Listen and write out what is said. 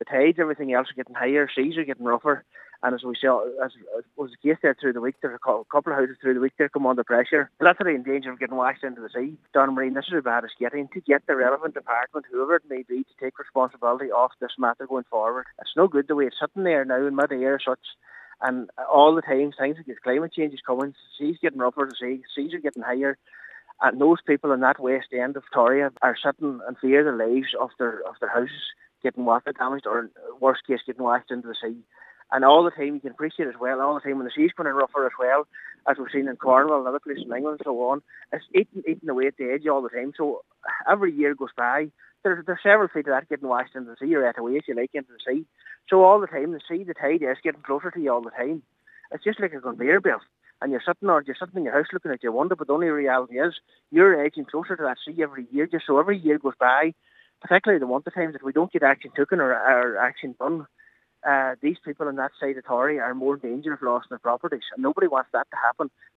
tides, everything else are getting higher, seas are getting rougher, and as we saw, as was the case there through the week, there's a couple of houses through the week that come under pressure. Literally in danger of getting washed into the sea. Donmarine, this is as bad as getting, to get the relevant department, whoever it may be, to take responsibility of this matter going forward. It's no good the way it's sitting there now in mid-air such, and all the time things like climate change is coming, the sea's getting rougher, the seas are getting higher, and those people in that west end of Victoria are sitting in fear of their lives of their houses getting water damaged, or worst case getting washed into the sea. And all the time, you can appreciate as well, all the time when the sea's going in rougher as well, as we've seen in Cornwall and other places in England and so on, it's eating away at the edge all the time. So every year goes by, there's several feet of that getting washed into the sea, or at away, if you like, into the sea. So all the time, the tide is getting closer to you all the time. It's just like a conveyor belt. And you're sitting in your house looking at your window, but the only reality is you're edging closer to that sea every year. Just so every year goes by, particularly the winter times, if we don't get action taken or action done, these people on that side of Tory are more in danger of losing their properties, and nobody wants that to happen.